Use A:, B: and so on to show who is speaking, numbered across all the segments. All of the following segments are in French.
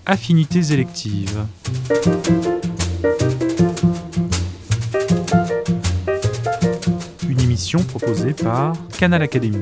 A: Affinités électives. Une émission proposée par Canal Académie.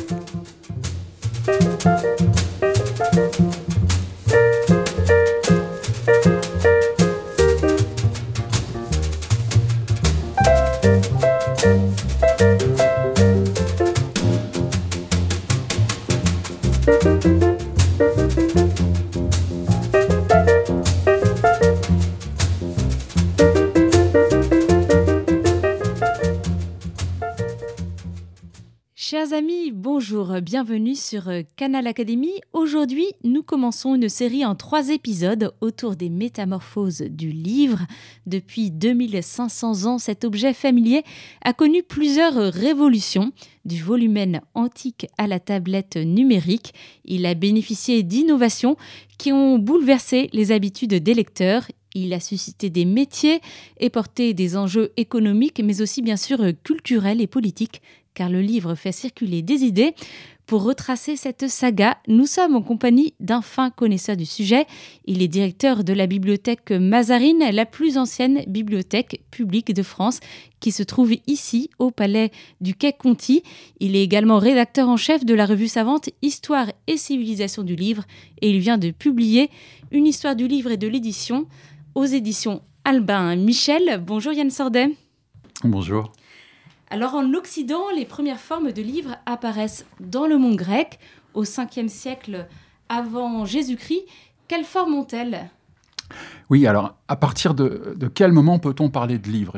B: Chers amis, bonjour, bienvenue sur Canal Académie. Aujourd'hui, nous commençons une série en 3 épisodes autour des métamorphoses du livre. Depuis 2500 ans, cet objet familier a connu plusieurs révolutions. Du volumen antique à la tablette numérique, il a bénéficié d'innovations qui ont bouleversé les habitudes des lecteurs. Il a suscité des métiers et porté des enjeux économiques, mais aussi bien sûr culturels et politiques, car le livre fait circuler des idées. Pour retracer cette saga, nous sommes en compagnie d'un fin connaisseur du sujet. Il est directeur de la bibliothèque Mazarine, la plus ancienne bibliothèque publique de France, qui se trouve ici, au palais du Quai Conti. Il est également rédacteur en chef de la revue savante Histoire et civilisation du livre, et il vient de publier une histoire du livre et de l'édition aux éditions Albin Michel. Bonjour Yann Sordet.
C: Bonjour.
B: Alors en Occident, les premières formes de livres apparaissent dans le monde grec, au 5e siècle avant Jésus-Christ. Quelles formes ont-elles ?
C: Oui, alors à partir de quel moment peut-on parler de livre ?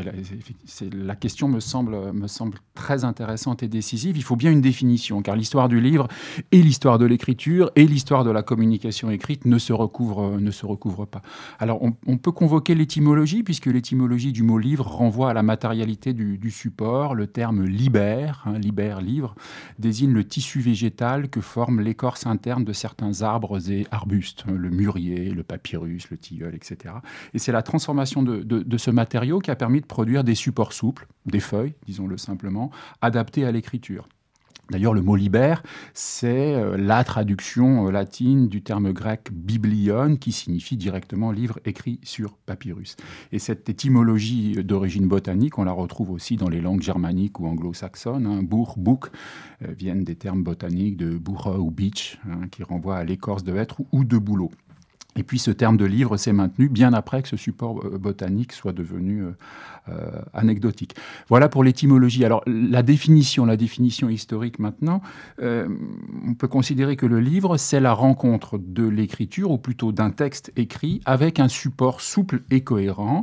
C: La question me semble très intéressante et décisive. Il faut bien une définition, car l'histoire du livre et l'histoire de l'écriture et l'histoire de la communication écrite ne se recouvrent pas. Alors on peut convoquer l'étymologie, puisque l'étymologie du mot livre renvoie à la matérialité du support. Le terme libère, livre, désigne le tissu végétal que forme l'écorce interne de certains arbres et arbustes, le mûrier, le papyrus, le tilleul, etc. Et c'est la transformation de ce matériau qui a permis de produire des supports souples, des feuilles, disons-le simplement, adaptés à l'écriture. D'ailleurs, le mot « libère », c'est la traduction latine du terme grec « biblion » qui signifie directement « livre écrit sur papyrus ». Et cette étymologie d'origine botanique, on la retrouve aussi dans les langues germaniques ou anglo-saxonnes. Bourg, book, viennent des termes botaniques de bourre ou beech, qui renvoient à l'écorce de hêtre ou de bouleau. Et puis ce terme de livre s'est maintenu bien après que ce support botanique soit devenu anecdotique. Voilà pour l'étymologie. Alors la définition historique maintenant, on peut considérer que le livre, c'est la rencontre de l'écriture, ou plutôt d'un texte écrit, avec un support souple et cohérent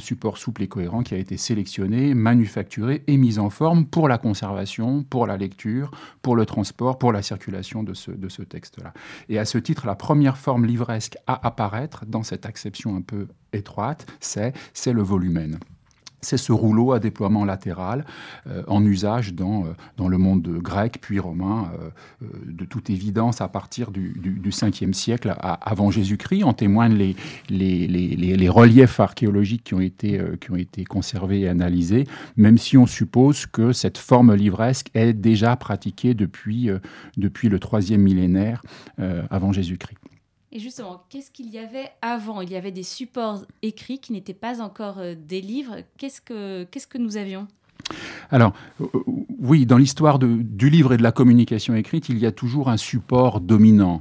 C: qui a été sélectionné, manufacturé et mis en forme pour la conservation, pour la lecture, pour le transport, pour la circulation de ce texte-là. Et à ce titre, la première forme livresque à apparaître dans cette acception un peu étroite, c'est le volumen. C'est ce rouleau à déploiement latéral en usage dans le monde grec puis romain, de toute évidence à partir du 5e siècle avant Jésus-Christ. En témoignent les reliefs archéologiques qui ont été conservés et analysés, même si on suppose que cette forme livresque est déjà pratiquée depuis le 3e millénaire avant Jésus-Christ.
B: Et justement, qu'est-ce qu'il y avait avant ? Il y avait des supports écrits qui n'étaient pas encore des livres. Qu'est-ce que nous avions ?
C: Alors, oui, dans l'histoire du livre et de la communication écrite, il y a toujours un support dominant.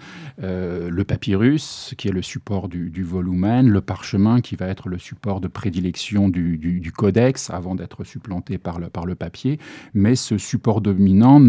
C: Le papyrus, qui est le support du volumen, le parchemin, qui va être le support de prédilection du codex, avant d'être supplanté par le papier. Mais ce support dominant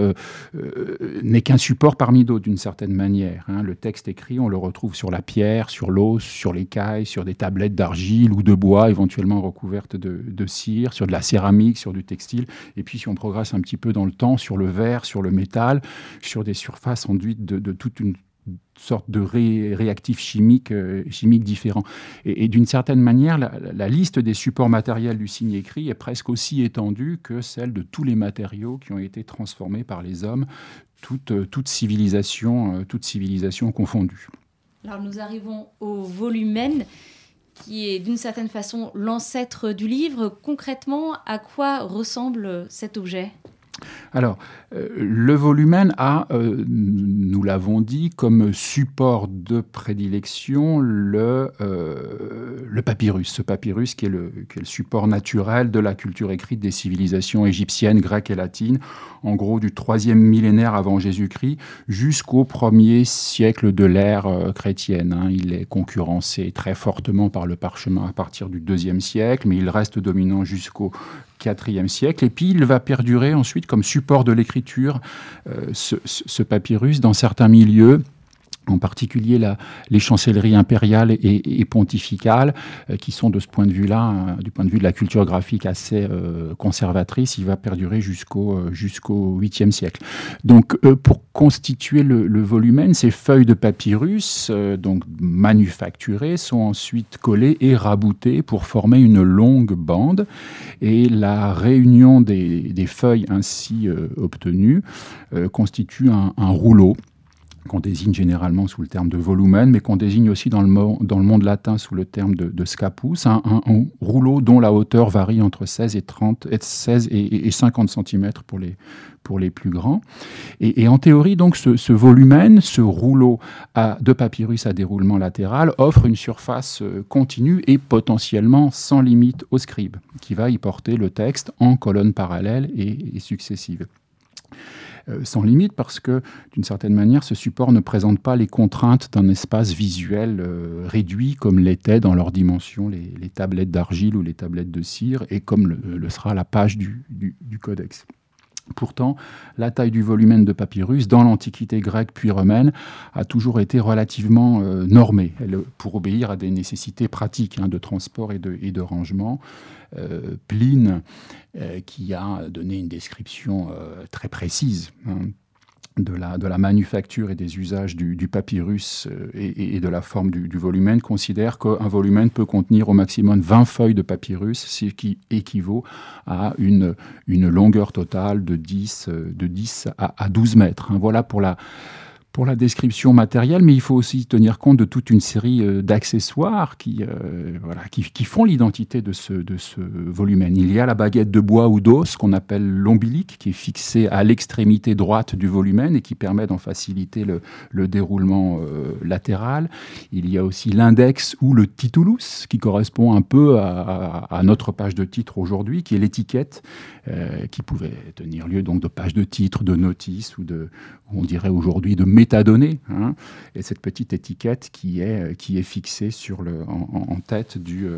C: n'est qu'un support parmi d'autres, d'une certaine manière. Le texte écrit, on le retrouve sur la pierre, sur l'os, sur l'écaille, sur des tablettes d'argile ou de bois, éventuellement recouvertes de cire, sur de la céramique, sur du textile, et puis si on progresse un petit peu dans le temps, sur le verre, sur le métal, sur des surfaces enduites de toute une sorte de réactifs chimiques différents. Et d'une certaine manière, la liste des supports matériels du signe écrit est presque aussi étendue que celle de tous les matériaux qui ont été transformés par les hommes, toute civilisation confondue.
B: Alors nous arrivons au volumen, qui est d'une certaine façon l'ancêtre du livre. Concrètement, à quoi ressemble cet objet ?
C: Alors, le volumen a, nous l'avons dit, comme support de prédilection le papyrus. Ce papyrus qui est le support naturel de la culture écrite des civilisations égyptiennes, grecques et latines, en gros du 3e millénaire avant Jésus-Christ jusqu'au 1er siècle de l'ère chrétienne. Il est concurrencé très fortement par le parchemin à partir du 2e siècle, mais il reste dominant jusqu'au 4e siècle, et puis il va perdurer ensuite comme support de l'écriture, ce papyrus, dans certains milieux, en particulier les chancelleries impériales et pontificales, qui sont de ce point de vue-là, du point de vue de la culture graphique, assez conservatrice. Il va perdurer jusqu'au 8e siècle. Donc, pour constituer le volumen, ces feuilles de papyrus, donc manufacturées, sont ensuite collées et raboutées pour former une longue bande. Et la réunion des feuilles ainsi obtenues constitue un rouleau, qu'on désigne généralement sous le terme de volumen, mais qu'on désigne aussi dans le monde latin sous le terme de scapus, un rouleau dont la hauteur varie entre 16 et 50 cm pour les plus grands. Et en théorie, donc, ce volumen, ce rouleau de papyrus à déroulement latéral, offre une surface continue et potentiellement sans limite au scribe, qui va y porter le texte en colonnes parallèles et successives. Sans limite parce que, d'une certaine manière, ce support ne présente pas les contraintes d'un espace visuel réduit comme l'étaient dans leur dimension les tablettes d'argile ou les tablettes de cire, et comme le sera la page du codex. Pourtant, la taille du volumen de papyrus, dans l'Antiquité grecque puis romaine, a toujours été relativement normée, pour obéir à des nécessités pratiques de transport et de rangement. Pline, qui a donné une description très précise de la manufacture et des usages du papyrus et de la forme du volumen, considère qu'un volumen peut contenir au maximum 20 feuilles de papyrus, ce qui équivaut à une longueur totale de 10 à 12 mètres. Voilà pour la description matérielle, mais il faut aussi tenir compte de toute une série d'accessoires qui font l'identité de ce volumen. Il y a la baguette de bois ou d'os qu'on appelle l'ombilique, qui est fixée à l'extrémité droite du volumen et qui permet d'en faciliter le déroulement latéral. Il y a aussi l'index ou le titulus, qui correspond un peu à notre page de titre aujourd'hui, qui est l'étiquette qui pouvait tenir lieu donc de page de titre, de notice ou on dirait aujourd'hui de métadonnées, et cette petite étiquette qui est fixée en tête du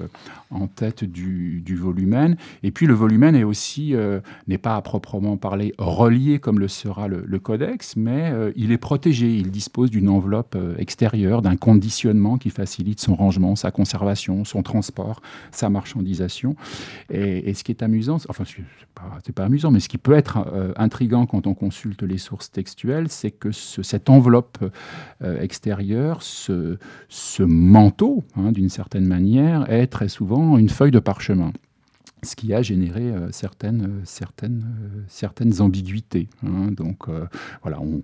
C: volumen. Et puis le volumen n'est pas à proprement parler relié comme le sera le codex, mais il est protégé. Il dispose d'une enveloppe extérieure, d'un conditionnement qui facilite son rangement, sa conservation, son transport, sa marchandisation. Et ce qui est amusant, enfin c'est pas amusant, mais ce qui peut être intriguant quand on consulte les sources textuelles, c'est que cette enveloppe extérieure, ce manteau, d'une certaine manière, est très souvent une feuille de parchemin, ce qui a généré certaines ambiguïtés. Donc voilà, on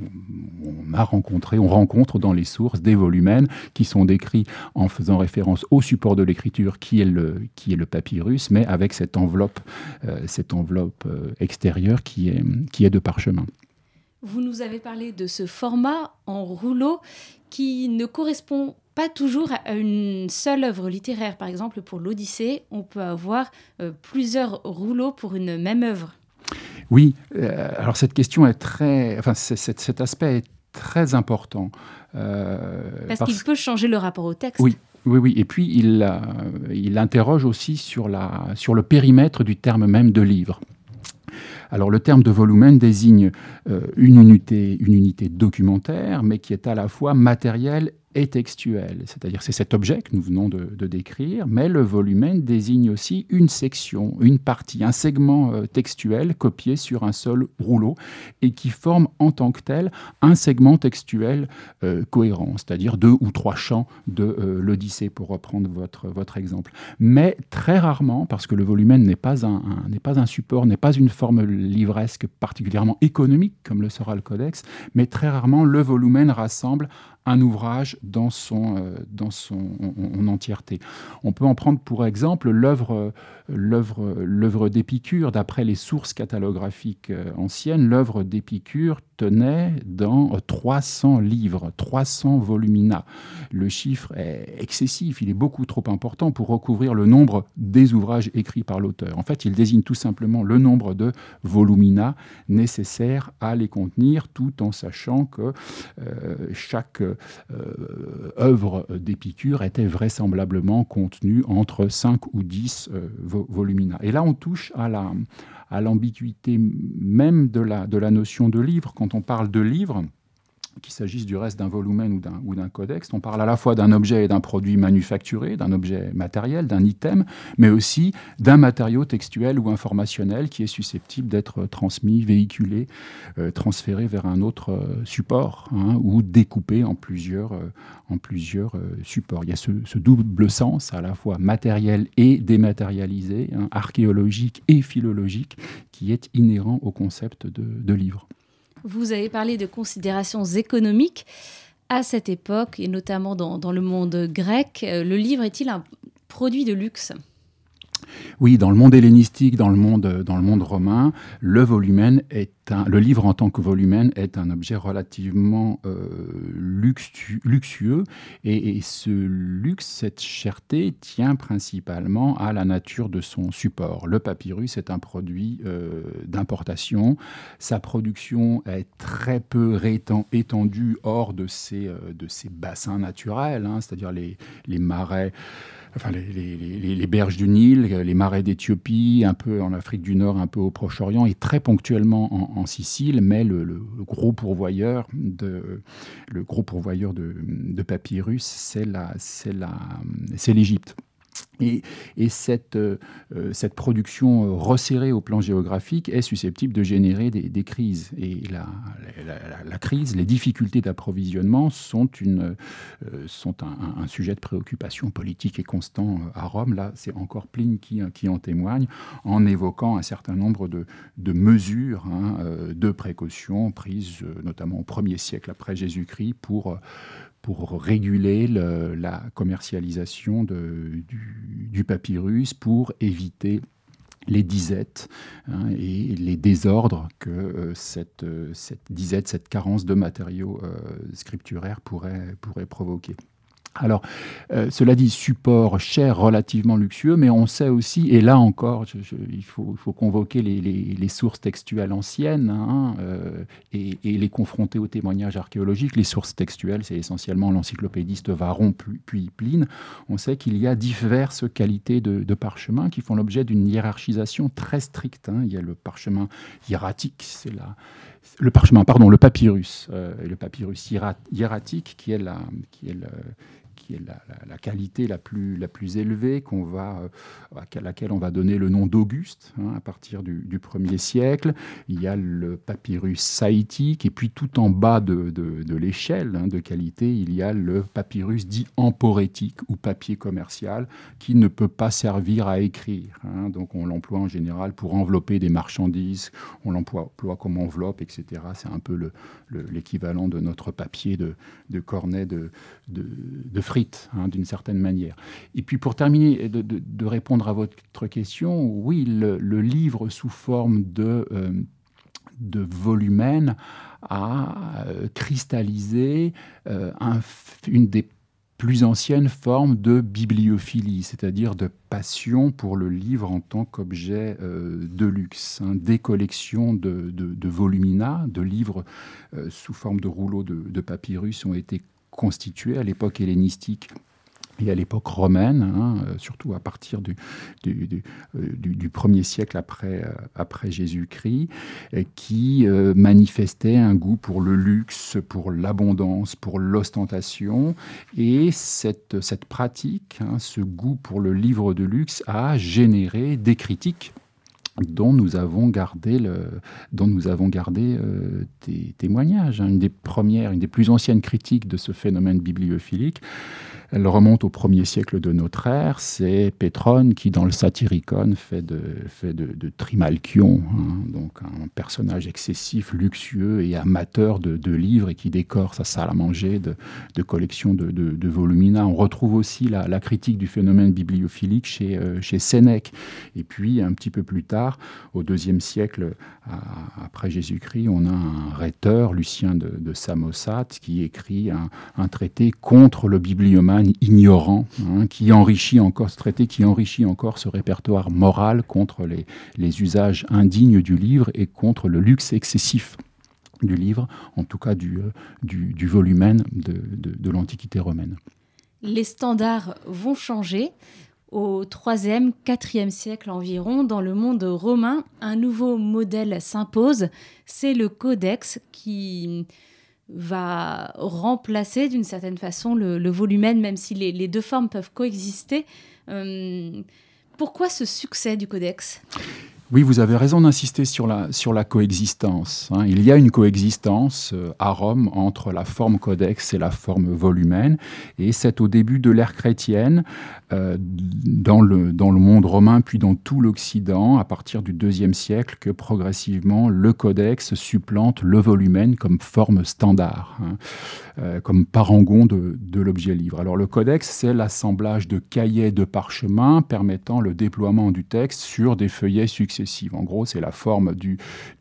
C: rencontre dans les sources des volumens qui sont décrits en faisant référence au support de l'écriture qui est le papyrus, mais avec cette enveloppe extérieure qui est de parchemin.
B: Vous nous avez parlé de ce format en rouleau qui ne correspond pas toujours à une seule œuvre littéraire. Par exemple, pour l'Odyssée, on peut avoir plusieurs rouleaux pour une même œuvre.
C: Oui, alors cette question cet aspect est très important.
B: Parce qu'il peut changer le rapport au texte.
C: Oui. Et puis il interroge aussi sur le périmètre du terme même de livre. Alors le terme de volumen désigne une unité documentaire, mais qui est à la fois matérielle et textuelle. C'est-à-dire c'est cet objet que nous venons de décrire, mais le volumen désigne aussi une section, une partie, un segment textuel copié sur un seul rouleau et qui forme en tant que tel un segment textuel cohérent, c'est-à-dire 2 ou 3 chants de l'Odyssée, pour reprendre votre exemple. Mais très rarement, parce que le volumen n'est pas un support, n'est pas une forme livresque particulièrement économique comme le sera le codex, mais très rarement le volumen rassemble un ouvrage dans son en entièreté. On peut en prendre pour exemple l'œuvre d'Épicure. D'après les sources catalographiques anciennes, l'œuvre d'Épicure tenait dans 300 livres, 300 volumina. Le chiffre est excessif, il est beaucoup trop important pour recouvrir le nombre des ouvrages écrits par l'auteur. En fait, il désigne tout simplement le nombre de volumina nécessaires à les contenir, tout en sachant que chaque œuvre d'Épicure était vraisemblablement contenue entre 5 ou 10 volumina. Et là, on touche à l'ambiguïté même de la notion de livre. Quand on parle de livre, qu'il s'agisse du reste d'un volumen ou d'un codex, on parle à la fois d'un objet et d'un produit manufacturé, d'un objet matériel, d'un item, mais aussi d'un matériau textuel ou informationnel qui est susceptible d'être transmis, véhiculé, transféré vers un autre support, ou découpé en plusieurs supports. Il y a ce double sens, à la fois matériel et dématérialisé, archéologique et philologique, qui est inhérent au concept de livre.
B: Vous avez parlé de considérations économiques. À cette époque, et notamment dans le monde grec, le livre est-il un produit de luxe ?
C: Oui, dans le monde hellénistique, dans le monde romain, le livre en tant que volumen est un objet relativement luxueux. Et ce luxe, cette cherté, tient principalement à la nature de son support. Le papyrus est un produit d'importation. Sa production est très peu étendue hors de ses bassins naturels, c'est-à-dire les marais. Enfin, les berges du Nil, les marais d'Éthiopie, un peu en Afrique du Nord, un peu au Proche-Orient, et très ponctuellement en Sicile, mais le gros pourvoyeur de papyrus, c'est l'Égypte. Et cette production resserrée au plan géographique est susceptible de générer des crises. Et la crise, les difficultés d'approvisionnement sont un sujet de préoccupation politique et constant à Rome. Là, c'est encore Pline qui en témoigne, en évoquant un certain nombre de mesures de précaution prises notamment au 1er siècle après Jésus-Christ pour réguler la commercialisation du papyrus, pour éviter les disettes et les désordres que cette disette, cette carence de matériaux scripturaires pourrait provoquer. Alors, cela dit, support cher, relativement luxueux, mais on sait aussi, et là encore, il faut convoquer les sources textuelles anciennes et les confronter aux témoignages archéologiques. Les sources textuelles, c'est essentiellement l'encyclopédiste Varron puis Pline. On sait qu'il y a diverses qualités de parchemin qui font l'objet d'une hiérarchisation très stricte. Il y a le parchemin hiératique, le papyrus, et le papyrus hiératique qui est la qualité la plus élevée à laquelle on va donner le nom d'Auguste à partir du 1er siècle. Il y a le papyrus saïtique, et puis tout en bas de l'échelle de qualité, il y a le papyrus dit emporétique ou papier commercial qui ne peut pas servir à écrire. Donc on l'emploie en général pour envelopper des marchandises, on l'emploie comme enveloppe, etc. C'est un peu l'équivalent de notre papier de cornet de frites, d'une certaine manière. Et puis pour terminer, de répondre à votre question, oui, le livre sous forme de volumen a cristallisé une des plus anciennes formes de bibliophilie, c'est-à-dire de passion pour le livre en tant qu'objet de luxe. Des collections de volumina, de livres sous forme de rouleaux de papyrus ont été constituées à l'époque hellénistique et à l'époque romaine, surtout à partir du 1er siècle après Jésus-Christ, qui manifestait un goût pour le luxe, pour l'abondance, pour l'ostentation. Et cette pratique, ce goût pour le livre de luxe, a généré des critiques dont nous avons gardé des témoignages. Une des plus anciennes critiques de ce phénomène bibliophilique Elle remonte au 1er siècle de notre ère. C'est Pétrone qui, dans le Satyricon, fait de Trimalchion, donc un personnage excessif, luxueux et amateur de livres, et qui décore sa salle à manger de collections de volumina. On retrouve aussi la critique du phénomène bibliophilique chez Sénèque. Et puis, un petit peu plus tard, au 2e siècle après Jésus-Christ, on a un rhéteur, Lucien de Samosate, qui écrit un traité contre le bibliomane ignorant, ce traité qui enrichit encore ce répertoire moral contre les usages indignes du livre et contre le luxe excessif du livre, en tout cas du volumène de l'Antiquité romaine.
B: Les standards vont changer. Au 3e, 4e siècle environ, dans le monde romain, un nouveau modèle s'impose. C'est le codex qui va remplacer d'une certaine façon le volumène, même si les deux formes peuvent coexister. Pourquoi ce succès du codex ?
C: Oui, vous avez raison d'insister sur la coexistence. Il y a une coexistence à Rome entre la forme codex et la forme volumène, et c'est au début de l'ère chrétienne, dans le monde romain, puis dans tout l'Occident, à partir du 2e siècle, que progressivement le codex supplante le volumène comme forme standard, comme parangon de l'objet livre. Alors le codex, c'est l'assemblage de cahiers de parchemin permettant le déploiement du texte sur des feuillets successifs. En gros, c'est la forme du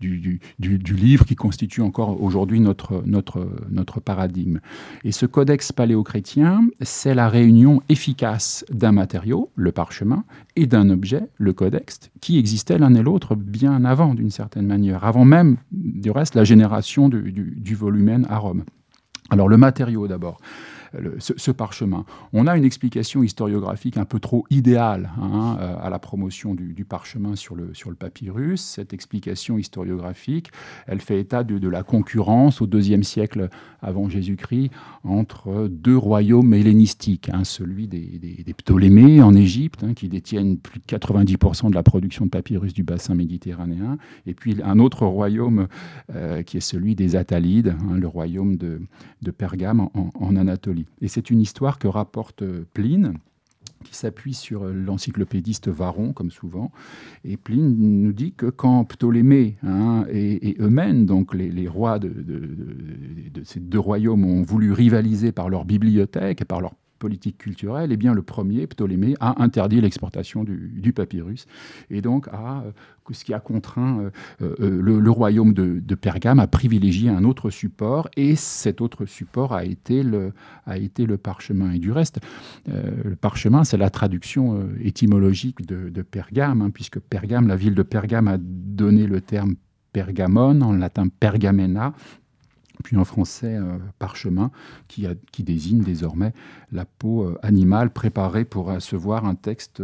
C: livre qui constitue encore aujourd'hui notre paradigme. Et ce codex paléochrétien, c'est la réunion efficace d'un matériau, le parchemin, et d'un objet, le codex, qui existaient l'un et l'autre bien avant, d'une certaine manière, avant même, du reste, la génération du volumène à Rome. Alors, le matériau d'abord. Ce parchemin. On a une explication historiographique un peu trop idéale à la promotion du parchemin sur le papyrus. Cette explication historiographique, elle fait état de la concurrence au 2e siècle avant Jésus-Christ entre deux royaumes hellénistiques, celui des Ptolémées en Égypte, qui détiennent plus de 90% de la production de papyrus du bassin méditerranéen, et puis un autre royaume qui est celui des Attalides, le royaume de Pergame en Anatolie. Et c'est une histoire que rapporte Pline, qui s'appuie sur l'encyclopédiste Varron, comme souvent. Et Pline nous dit que quand Ptolémée et Eumène, donc les rois de ces deux royaumes, ont voulu rivaliser par leur bibliothèque et par leur politique culturelle, eh bien le premier, Ptolémée, a interdit l'exportation du papyrus, et donc ce qui a contraint le royaume de Pergame à privilégier un autre support, et cet autre support a été le parchemin. Et du reste, le parchemin, c'est la traduction étymologique de Pergame, puisque Pergame, la ville de Pergame, a donné le terme pergamon, en latin pergamena, puis en français parchemin, qui désigne désormais la peau animale préparée pour recevoir un texte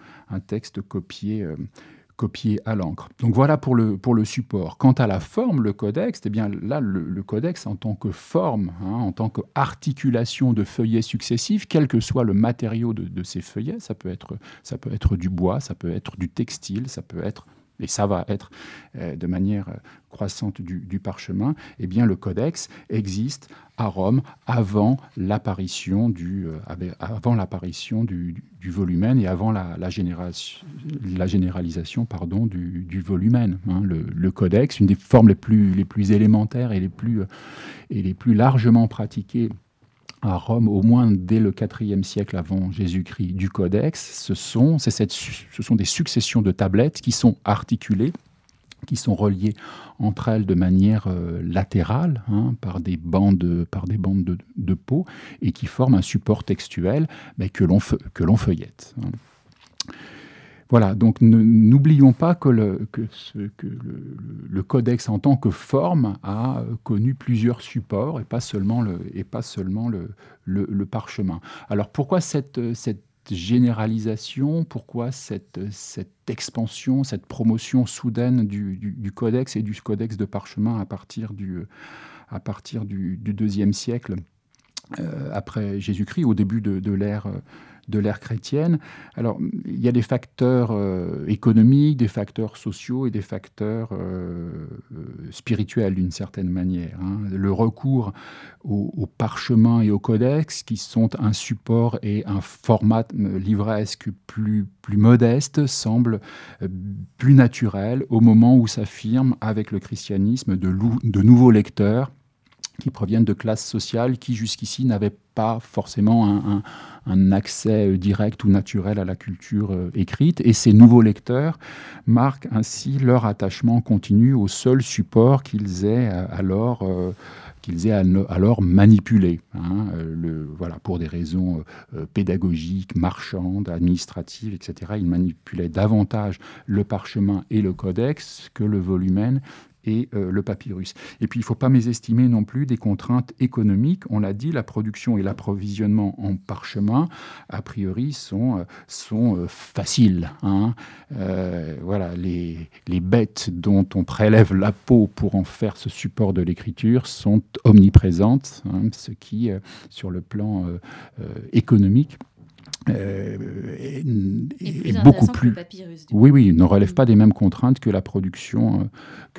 C: copié à l'encre. Donc voilà pour le support. Quant à la forme, le codex, eh bien là, le codex en tant que forme, en tant qu'articulation de feuillets successifs, quel que soit le matériau de ces feuillets, ça peut être du bois, ça peut être du textile, ça peut être, et ça va être de manière croissante du parchemin, eh bien le codex existe à Rome avant l'apparition du volumène et avant la généralisation du volumène. Le codex, une des formes les plus élémentaires et les plus largement pratiquées à Rome, au moins dès le IVe siècle avant Jésus-Christ, du codex, ce sont des successions de tablettes qui sont articulées, qui sont reliées entre elles de manière latérale, par des bandes de peau, et qui forment un support textuel que l'on feuillette. Voilà, donc n'oublions pas que le codex en tant que forme a connu plusieurs supports et pas seulement le parchemin. Alors pourquoi cette généralisation, pourquoi cette expansion, cette promotion soudaine du codex et du codex de parchemin à partir du IIe siècle après Jésus-Christ, au début de l'ère l'ère chrétienne. Alors, il y a des facteurs économiques, des facteurs sociaux et des facteurs spirituels d'une certaine manière. Le recours au parchemin et au codex, qui sont un support et un format livresque plus modeste, semble plus naturel au moment où s'affirment avec le christianisme de nouveaux lecteurs qui proviennent de classes sociales qui jusqu'ici n'avaient pas forcément un accès direct ou naturel à la culture écrite. Et ces nouveaux lecteurs marquent ainsi leur attachement continu au seul support qu'ils aient alors manipulé, voilà, pour des raisons pédagogiques, marchandes, administratives, etc. Ils manipulaient davantage le parchemin et le codex que le volumen et le papyrus. Et puis, il ne faut pas mésestimer non plus des contraintes économiques. On l'a dit, la production et l'approvisionnement en parchemin, a priori, sont faciles. Voilà, les bêtes dont on prélève la peau pour en faire ce support de l'écriture sont omniprésentes, ce qui, sur le plan économique,
B: est
C: beaucoup plus.
B: Que le papyrus,
C: Oui, ne relève pas des mêmes contraintes que la production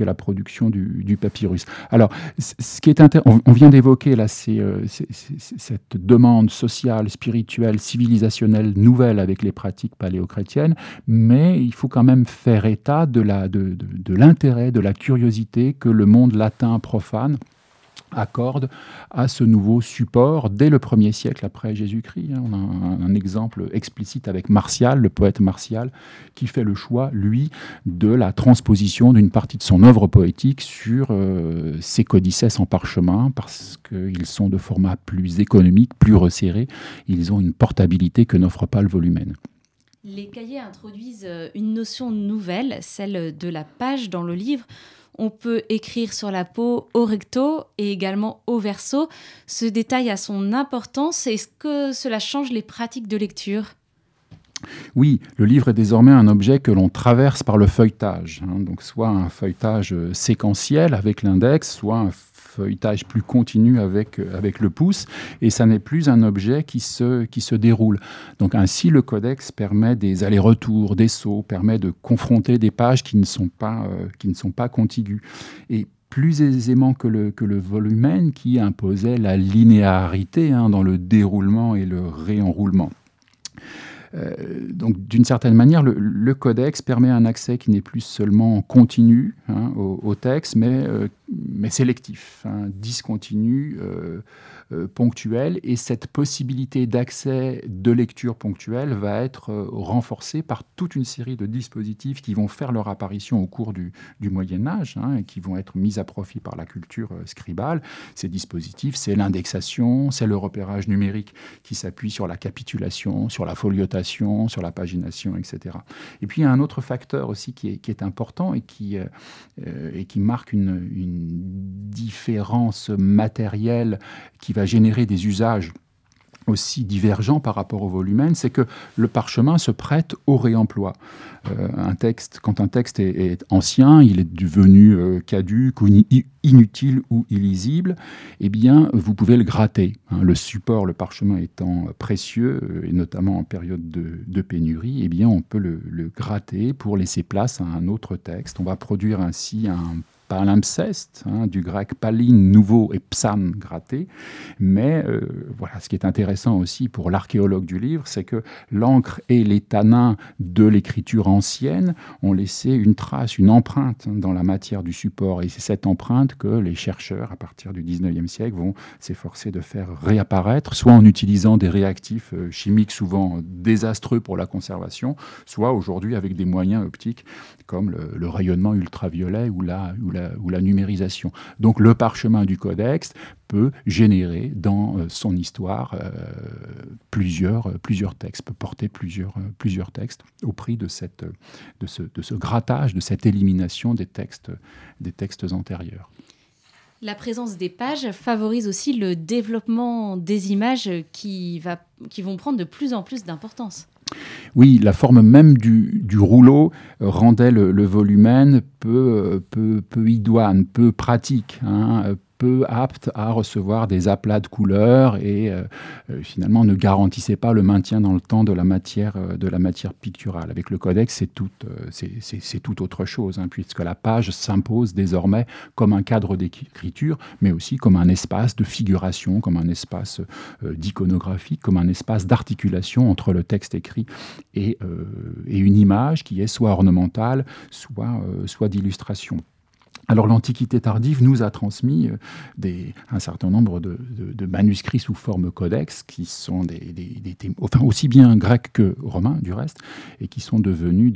C: du papyrus. Alors, ce qui est on vient d'évoquer là, cette demande sociale, spirituelle, civilisationnelle nouvelle avec les pratiques paléochrétiennes, mais il faut quand même faire état de l'intérêt, de la curiosité que le monde latin profane accorde à ce nouveau support dès le 1er siècle après Jésus-Christ. On a un exemple explicite avec Martial, le poète Martial, qui fait le choix, lui, de la transposition d'une partie de son œuvre poétique sur ses codices en parchemin, parce qu'ils sont de format plus économique, plus resserré. Ils ont une portabilité que n'offre pas le volumen.
B: Les cahiers introduisent une notion nouvelle, celle de la page dans le livre. On peut écrire sur la peau au recto et également au verso. Ce détail a son importance. Est-ce que cela change les pratiques de lecture ?
C: Oui, le livre est désormais un objet que l'on traverse par le feuilletage. Donc soit un feuilletage séquentiel avec l'index, soit un feuilletage plus continu avec le pouce, et ça n'est plus un objet qui se déroule. Donc ainsi, le codex permet des allers-retours, des sauts, permet de confronter des pages qui ne sont pas contiguës. Et plus aisément que le volumen qui imposait la linéarité dans le déroulement et le réenroulement. Donc, d'une certaine manière, le codex permet un accès qui n'est plus seulement continu au texte, mais sélectif, discontinu, ponctuel. Et cette possibilité d'accès de lecture ponctuelle va être renforcée par toute une série de dispositifs qui vont faire leur apparition au cours du Moyen-Âge et qui vont être mis à profit par la culture scribale. Ces dispositifs, c'est l'indexation, c'est le repérage numérique qui s'appuie sur la capitulation, sur la foliotation, sur la pagination, etc. Et puis, il y a un autre facteur aussi qui est important et qui marque une différence matérielle qui va générer des usages aussi divergents par rapport au volumen, c'est que le parchemin se prête au réemploi. Quand un texte est ancien, il est devenu caduc ou inutile ou illisible, eh bien, vous pouvez le gratter. Le support, le parchemin étant précieux, et notamment en période de pénurie, eh bien, on peut le gratter pour laisser place à un autre texte. On va produire ainsi un palimpseste, du grec paline, nouveau, et psan, gratté. Mais voilà, ce qui est intéressant aussi pour l'archéologue du livre, c'est que l'encre et les tanins de l'écriture ancienne ont laissé une trace, une empreinte dans la matière du support. Et c'est cette empreinte que les chercheurs, à partir du 19e siècle, vont s'efforcer de faire réapparaître, soit en utilisant des réactifs chimiques souvent désastreux pour la conservation, soit aujourd'hui avec des moyens optiques comme le rayonnement ultraviolet ou la numérisation. Donc le parchemin du codex peut générer dans son histoire plusieurs textes, peut porter plusieurs textes au prix de ce grattage, de cette élimination des textes antérieurs.
B: La présence des pages favorise aussi le développement des images qui vont prendre de plus en plus d'importance.
C: Oui, la forme même du rouleau rendait le volumen peu idoine, peu pratique, peu apte à recevoir des aplats de couleurs et finalement ne garantissait pas le maintien dans le temps de la matière picturale. Avec le codex, c'est tout autre chose, hein, puisque la page s'impose désormais comme un cadre d'écriture, mais aussi comme un espace de figuration, comme un espace d'iconographie, comme un espace d'articulation entre le texte écrit et une image qui est soit ornementale, soit d'illustration. Alors l'Antiquité tardive nous a transmis un certain nombre de manuscrits sous forme codex qui sont aussi bien grecs que romains du reste, et qui sont devenus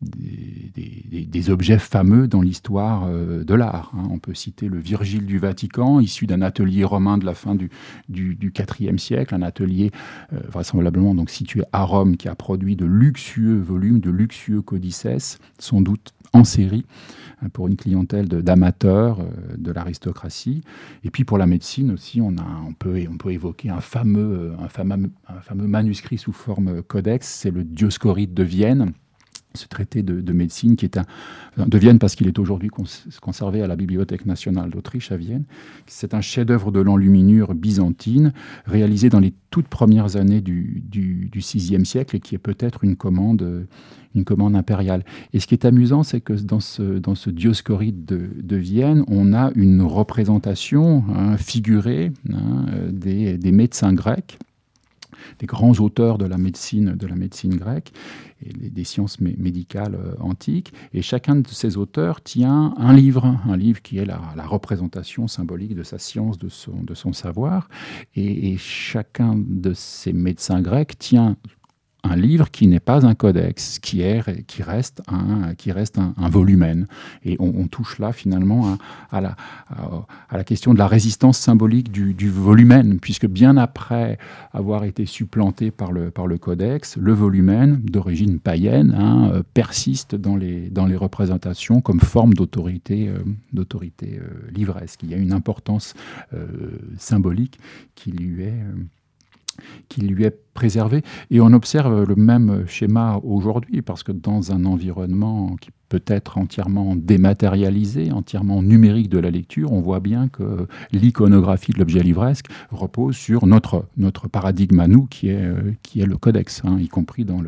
C: des objets fameux dans l'histoire de l'art. Hein. On peut citer le Virgile du Vatican, issu d'un atelier romain de la fin du IVe siècle, un atelier vraisemblablement donc situé à Rome, qui a produit de luxueux volumes, de luxueux codices, sans doute en série, pour une clientèle d'amateurs de l'aristocratie. Et puis pour la médecine aussi, on peut évoquer un fameux manuscrit sous forme codex, c'est le Dioscoride de Vienne, ce traité de médecine qui est de Vienne parce qu'il est aujourd'hui conservé à la Bibliothèque nationale d'Autriche à Vienne. C'est un chef-d'œuvre de l'enluminure byzantine réalisé dans les toutes premières années du VIe siècle et qui est peut-être une commande impériale. Et ce qui est amusant, c'est que dans ce Dioscoride de Vienne, on a une représentation figurée des médecins grecs, des grands auteurs de la médecine grecque et des sciences médicales antiques. Et chacun de ces auteurs tient un livre qui est la représentation symbolique de sa science, de son savoir. Et chacun de ces médecins grecs tient un livre qui n'est pas un codex, qui reste un volumen. Et on touche là finalement à la question de la résistance symbolique du volumen, puisque bien après avoir été supplanté par le codex, le volumen, d'origine païenne, persiste dans les représentations comme forme d'autorité livresque. Il y a une importance symbolique qui lui est préservé. Et on observe le même schéma aujourd'hui, parce que dans un environnement qui peut être entièrement dématérialisé, entièrement numérique de la lecture, on voit bien que l'iconographie de l'objet livresque repose sur notre paradigme à nous, qui est le codex, y compris dans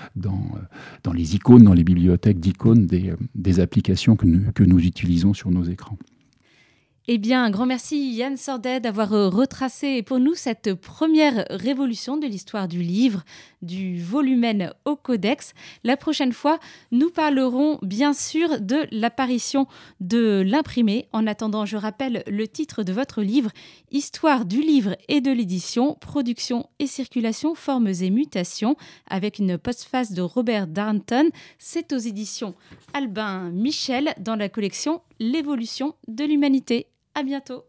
C: les icônes, dans les bibliothèques d'icônes des applications que nous utilisons sur nos écrans.
B: Eh bien, un grand merci Yann Sordet d'avoir retracé pour nous cette première révolution de l'histoire du livre, du volumen au codex. La prochaine fois, nous parlerons bien sûr de l'apparition de l'imprimé. En attendant, je rappelle le titre de votre livre, Histoire du livre et de l'édition, production et circulation, formes et mutations, avec une postface de Robert Darnton. C'est aux éditions Albin Michel dans la collection L'évolution de l'humanité. À bientôt.